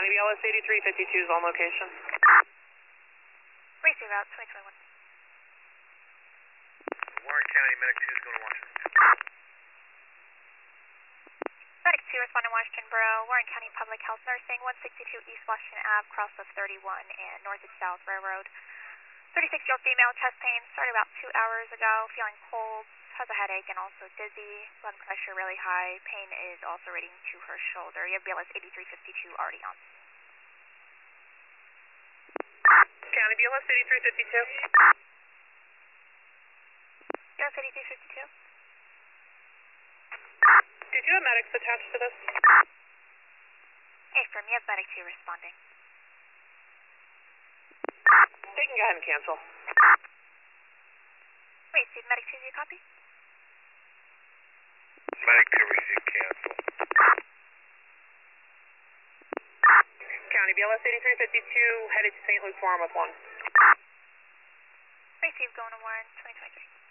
County BLS 8352 is on location. Racing route 2021. Warren County, Medic 2 is going to Washington. Medic 2 responding Washington Borough, Warren County Public Health Nursing, 162 East Washington Ave, cross of 31 and North and South Railroad. 36-year-old female, chest pain, started about 2 hours ago, feeling cold, has a headache and also dizzy, blood pressure really high, pain is also radiating to her shoulder. You have BLS 8352 already on. County BLS 8352. BLS 8352. Did you have medics attached to this? Affirm, you have Medic 2 responding. They can go ahead and cancel. Receive Medic 2, do you copy? Medic 2 received cancel. County BLS 8352 headed to St. Luke's Farm with 1. Receive, going to Warren 2023.